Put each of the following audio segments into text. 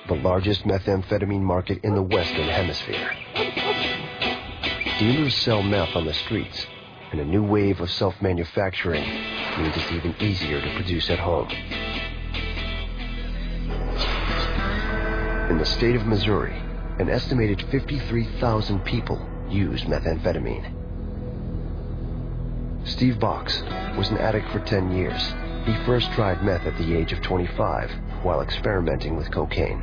the largest methamphetamine market in the Western Hemisphere. Dealers sell meth on the streets, and a new wave of self-manufacturing means it's even easier to produce at home. In the state of Missouri, an estimated 53,000 people use methamphetamine. Steve Box was an addict for 10 years. He first tried meth at the age of 25 while experimenting with cocaine.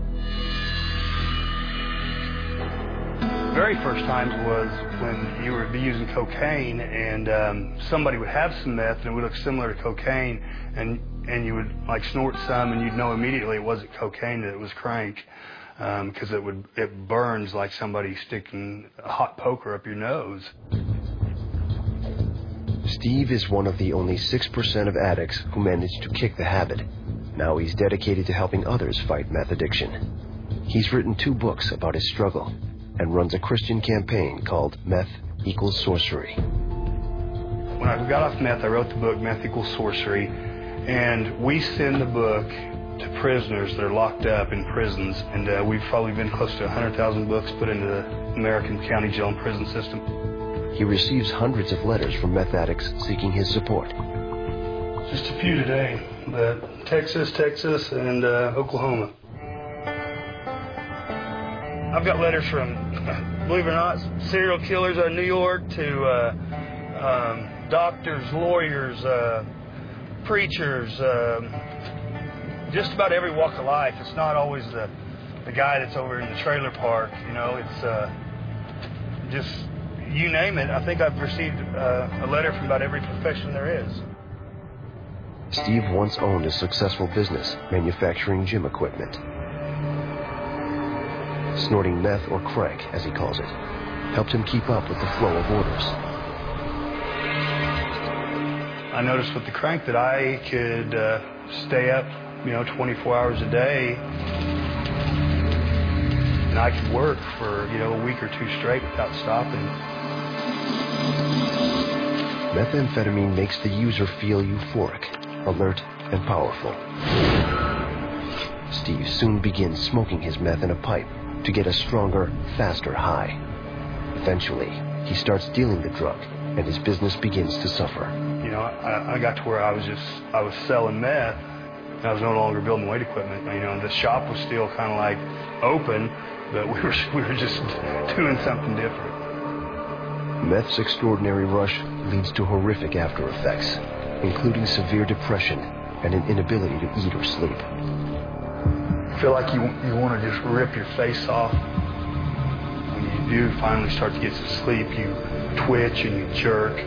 The very first times was when you would be using cocaine and somebody would have some meth and it would look similar to cocaine, and you would like snort some and you'd know immediately it wasn't cocaine, that it was crank, because it burns like somebody sticking a hot poker up your nose. Steve is one of the only 6% of addicts who manage to kick the habit. Now he's dedicated to helping others fight meth addiction. He's written 2 books about his struggle and runs a Christian campaign called Meth Equals Sorcery. When I got off meth, I wrote the book Meth Equals Sorcery, and we send the book to prisoners that are locked up in prisons, and we've probably been close to 100,000 books put into the American county jail and prison system. He receives hundreds of letters from meth addicts seeking his support. Just a few today, but Texas, and Oklahoma. I've got letters from, believe it or not, serial killers out of New York to doctors, lawyers, preachers, just about every walk of life. It's not always the guy that's over in the trailer park, you know, it's just, you name it. I think I've received a letter from about every profession there is. Steve once owned a successful business manufacturing gym equipment. Snorting meth, or crank, as he calls it, helped him keep up with the flow of orders. I noticed with the crank that I could stay up, 24 hours a day, and I could work for, a week or 2 straight without stopping. Methamphetamine makes the user feel euphoric, alert, and powerful. Steve soon begins smoking his meth in a pipe to get a stronger, faster high. Eventually, he starts dealing the drug, and his business begins to suffer. I got to where I was selling meth, and I was no longer building weight equipment. The shop was still kind of like open, but we were just doing something different. Meth's extraordinary rush leads to horrific after effects, including severe depression and an inability to eat or sleep. I feel like you want to just rip your face off. When you do finally start to get some sleep, you twitch and you jerk.